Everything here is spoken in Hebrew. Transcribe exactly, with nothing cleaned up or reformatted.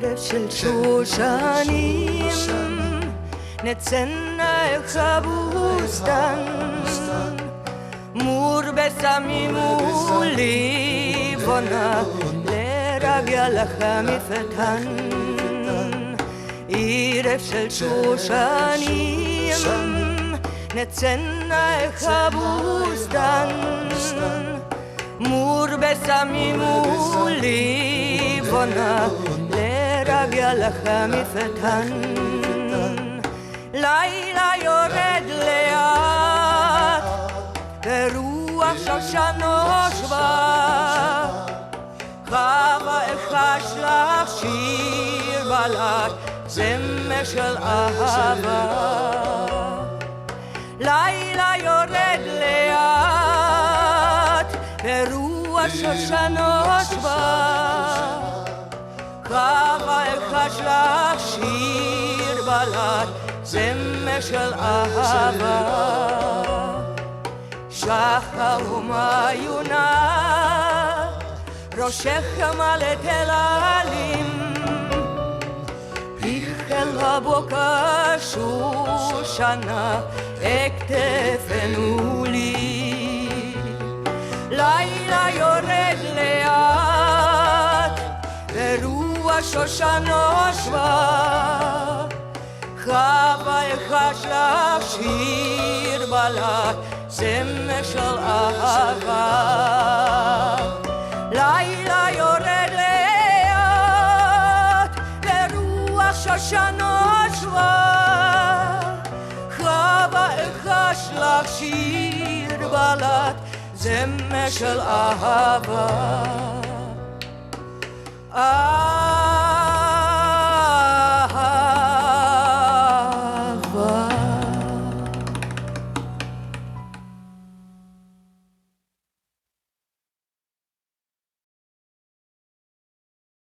של שושנים נצא איך הבוסתן מור בסמים ולבונה לרגע לך מפתן ערב של שושנים נצא איך הבוסתן מור בסמים ולבונה לרגע לך מפתן לילה יורד לאט ורוח שושן נושבה חווה אחש לך שיר בלט זמר של אהבה לילה יורד לאט ורוח שושן נושבה חווה אחש לך שיר בלט זמר של אהבה שחר ומעיונה ראשך מלא תללים פיחל הבוקר שושנה אכתפנו לי לילה יורד לאט ורוח שושן נושבה חווה אחש לך שיר בלט זמר של אהבה לילה יורד לאט ורוח שושן נושבה חווה אחש לך שיר בלט זמר של אהבה